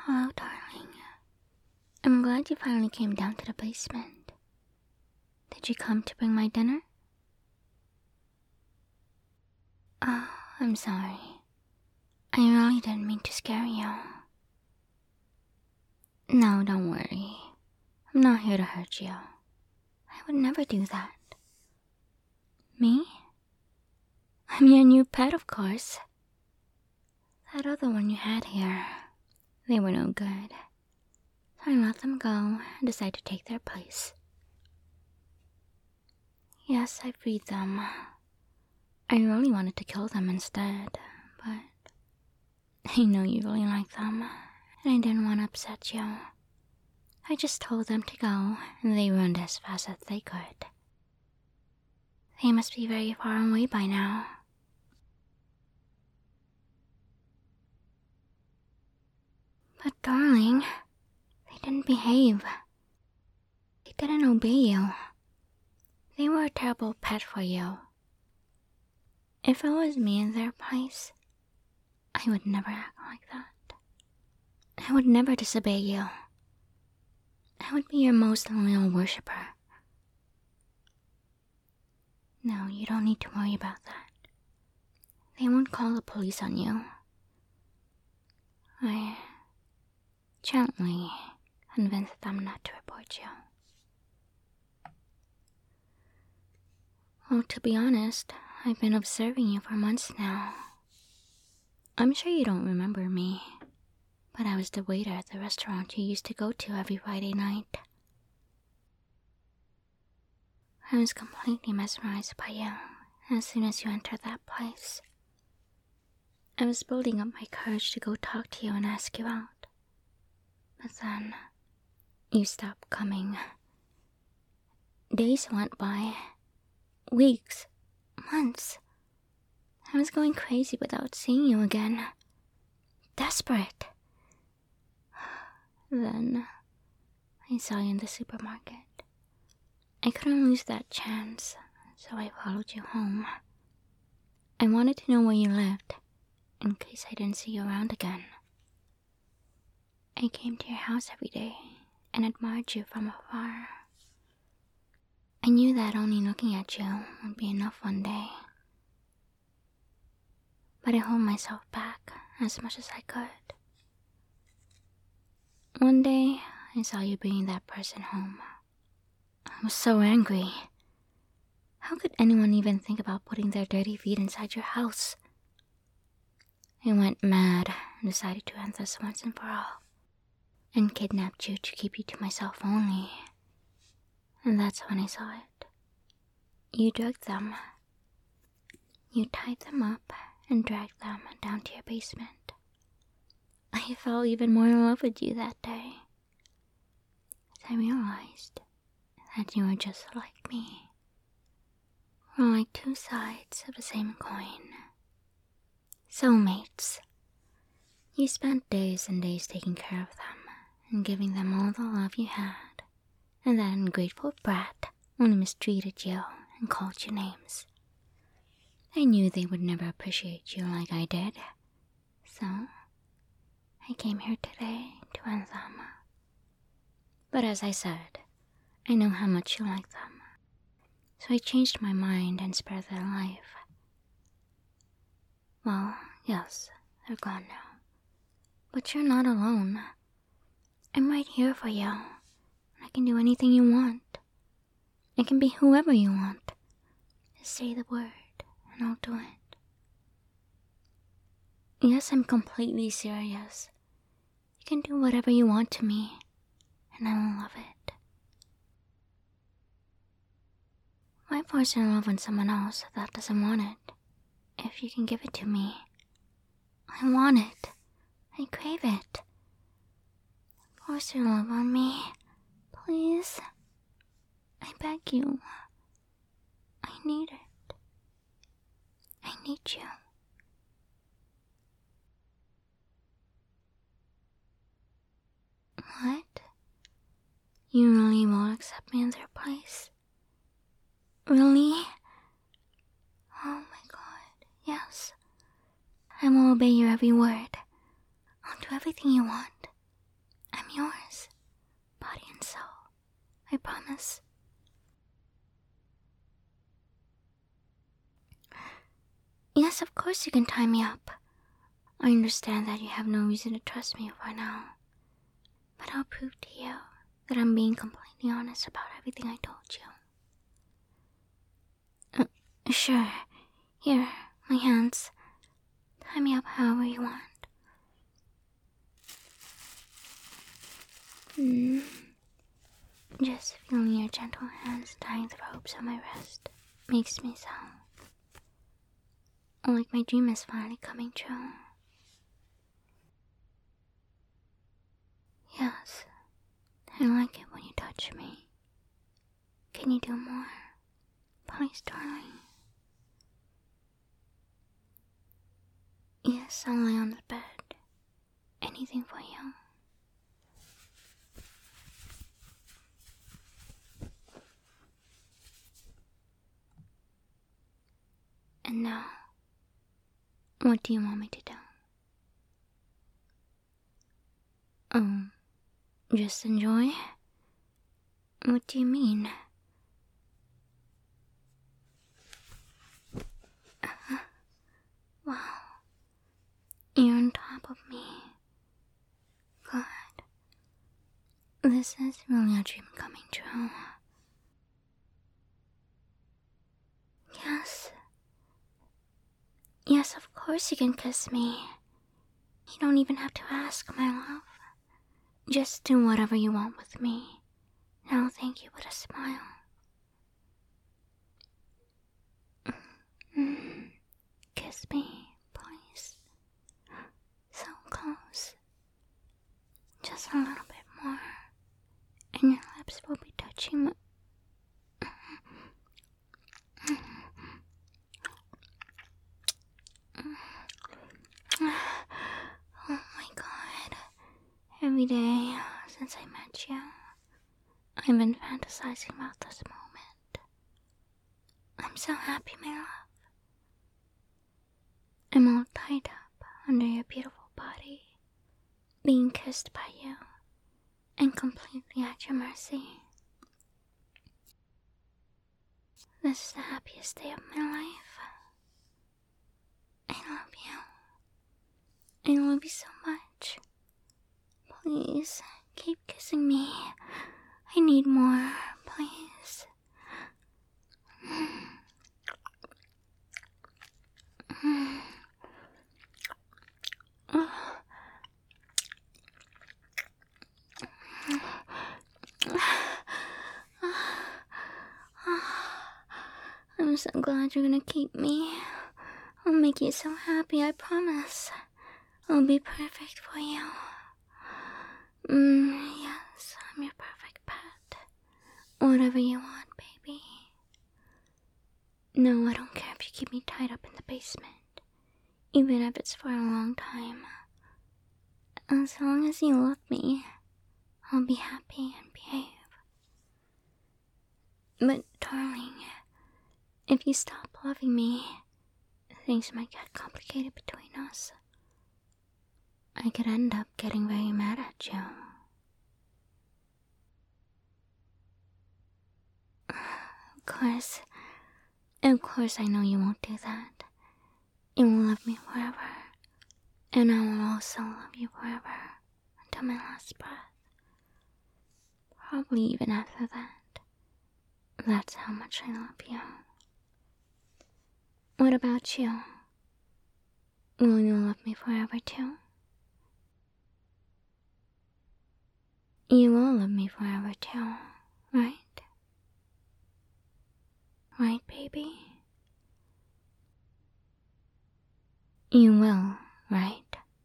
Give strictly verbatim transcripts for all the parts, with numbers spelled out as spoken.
Hello, darling. I'm glad you finally came down to the basement. Did you come to bring my dinner? Oh, I'm sorry. I really didn't mean to scare you. No, don't worry. I'm not here to hurt you. I would never do that. Me? I'm your new pet, of course. That other one you had here, they were no good. So I let them go and decided to take their place. Yes, I freed them. I really wanted to kill them instead, but I know you really like them, and I didn't want to upset you. I just told them to go, and they ran as fast as they could. They must be very far away by now. But darling, they didn't behave. They didn't obey you. They were a terrible pet for you. If it was me in their place, I would never act like that. I would never disobey you. I would be your most loyal worshipper. No, you don't need to worry about that. They won't call the police on you. I gently convinced them not to report you. Well, to be honest, I've been observing you for months now. I'm sure you don't remember me, but I was the waiter at the restaurant you used to go to every Friday night. I was completely mesmerized by you as soon as you entered that place. I was building up my courage to go talk to you and ask you out. But then, you stopped coming. Days went by. Weeks. Months. I was going crazy without seeing you again. Desperate. Then, I saw you in the supermarket. I couldn't lose that chance, so I followed you home. I wanted to know where you lived, in case I didn't see you around again. I came to your house every day and admired you from afar. I knew that only looking at you would be enough one day. But I held myself back as much as I could. One day, I saw you bringing that person home. I was so angry. How could anyone even think about putting their dirty feet inside your house? I went mad and decided to end this once and for all, and kidnapped you to keep you to myself only. And that's when I saw it. You drugged them. You tied them up and dragged them down to your basement. I fell even more in love with you that day, as I realized that you were just like me. We're like two sides of the same coin. Soulmates. You spent days and days taking care of them and giving them all the love you had. And that ungrateful brat only mistreated you and called you names. I knew they would never appreciate you like I did, so I came here today to end them. But as I said, I know how much you like them, so I changed my mind and spared their life. Well, yes, they're gone now, but you're not alone. I'm right here for you. I can do anything you want. I can be whoever you want. Just say the word, and I'll do it. Yes, I'm completely serious. You can do whatever you want to me, and I will love it. Why force your love on someone else that doesn't want it? If you can give it to me. I want it. I crave it. Force your love on me. Please, I beg you. I need it. I need you. What? You really won't accept me in their place? Really? Oh my god, yes. I will obey your every word. I'll do everything you want. I promise. Yes, of course you can tie me up. I understand that you have no reason to trust me for now. But I'll prove to you that I'm being completely honest about everything I told you. Uh, sure. Here, my hands. Tie me up however you want. Mm. Just feeling your gentle hands tying the ropes on my wrist makes me sound like my dream is finally coming true. Yes, I like it when you touch me. Can you do more? Please, darling. Yes, I'll lay on the bed. Anything for you. And now, what do you want me to do? Um, just enjoy? What do you mean? Uh, wow. You're on top of me. God. This is really a dream coming true. Yes. Yes, of course you can kiss me. You don't even have to ask, my love. Just do whatever you want with me. And I'll thank you with a smile. Mm. Kiss me, please. So close. Just a little bit more. And your lips will be touching my... Oh my god. Every day since I met you, I've been fantasizing about this moment. I'm so happy, my love. I'm all tied up under your beautiful body, being kissed by you, and completely at your mercy. This is the happiest day of my life. I love you. I love you so much. Please, keep kissing me. I need more, please. I'm so glad you're gonna keep me. I'll make you so happy, I promise. I'll be perfect for you. Mm, yes, I'm your perfect pet. Whatever you want, baby. No, I don't care if you keep me tied up in the basement. Even if it's for a long time. As long as you love me, I'll be happy and behave. But, darling, if you stop loving me, things might get complicated between us. I could end up getting very mad at you. Of course, of course I know you won't do that. You will love me forever. And I will also love you forever until my last breath. Probably even after that. That's how much I love you. What about you? Will you love me forever too? You will love me forever too, right? Right, baby? You will, right?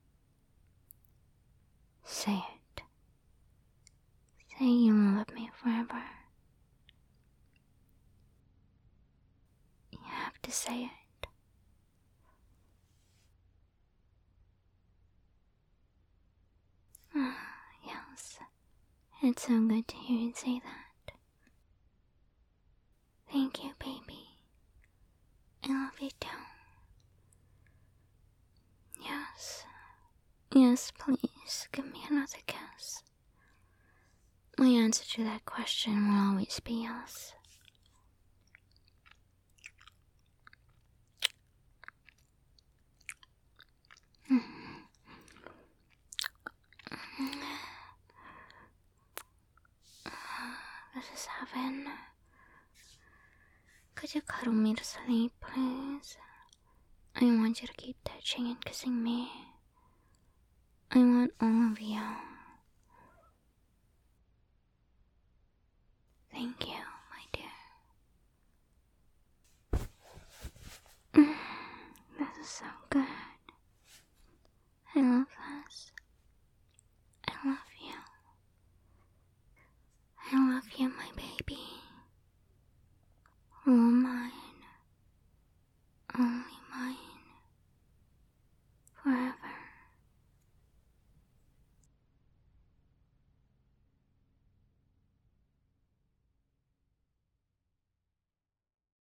Say it. Say you will love me forever. You have to say it. Ah, yes. It's so good to hear you say that. Thank you, baby. I love you too. Yes. Yes, please, give me another kiss. My answer to that question will always be yes. This is heaven. Could you cuddle me to sleep, please? I want you to keep touching and kissing me. I want all of you. Thank you, my dear. This is so good. I love this. I love you. I love you, my baby. Oh my.